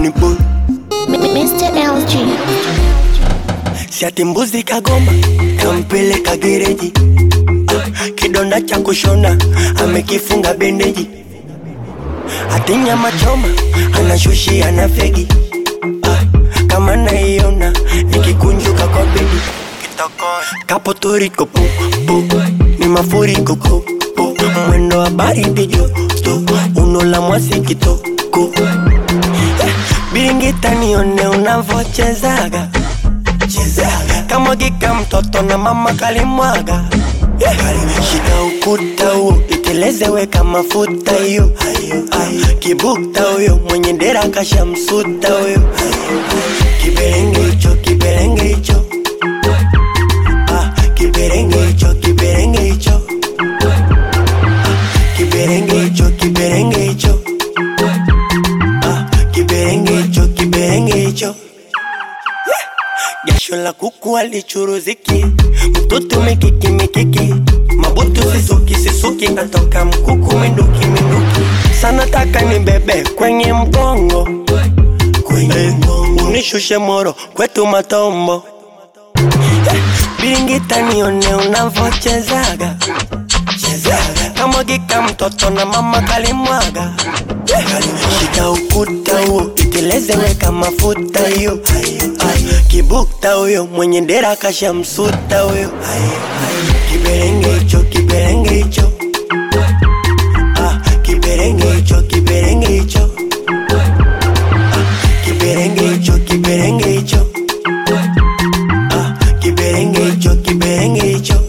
Danny Boy, Mr. LG. siati mbuzi kagoma, kampeleka gereji. Kidonda cha kushona, amekifunga bendeji. Ati nyama choma, anashushi anafegi. Kama naiona, nikikunjuka kwa bedi. Kapo toriko po, po, ni mafuriko po, po. Mwendo wa baridi joto, unola mwasi kitoko. Biringita nione unavochezaga, chezaga. Kama gika mtoto na mama kalimwaga. Shika ukuta huo, iteleze kama mafuta hiyo. Kibukta huyo, mwenye dera kasha msuta huyo. Kiberenge hicho, kiberenge hicho. Kiberenge hicho, kiberenge hicho. Kiberenge hicho, kiberenge hicho. Kiberenge hicho, kiberenge hicho. Jasho la kuku alichuruziki, mtoto mikiki mikiki. Mabutu sisuki sisuki, natoka mkuku minduki minduki. Sana taka ni bebe kwenye mgongo, kwenye mgongo. Unishushe moro kwetu matombo. Biringita nione unavochezaga, chezaga. Kama gika mtoto na mama kalimwaga. Shika ukuta huo, iteleze kama mafuta hiyo. Kibukta huyo, mwenye dera kasha msuta huyo. Kiberenge hicho, kiberenge hicho. Kiberenge hicho, kiberenge hicho. Kiberenge hicho, kiberenge hicho. Kiberenge hicho, kiberenge hicho.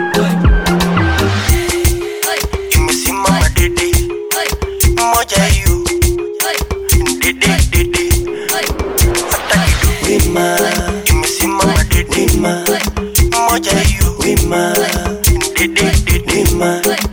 Imesimama dede, moja hiyo. Dede, dede. Hata kidu wima. Imesimama dede, wima. Moja hiyo, wima. Dede, dede, wima.